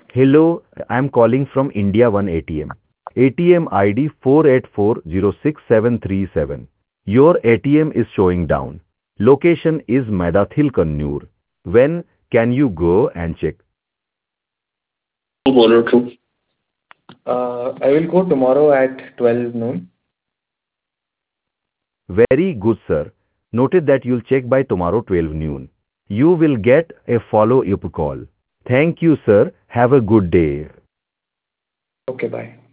Hello, I'm calling from India One ATM. ATM ID 484063737. Your ATM is showing down. Location is Madathil Kannur. When can you go and check? बोलो to. I will go tomorrow at 12 noon. Very good, sir. Noted that you'll check by tomorrow 12 noon. You will get a follow-up call. Thank you, sir. Have a good day. Okay, bye.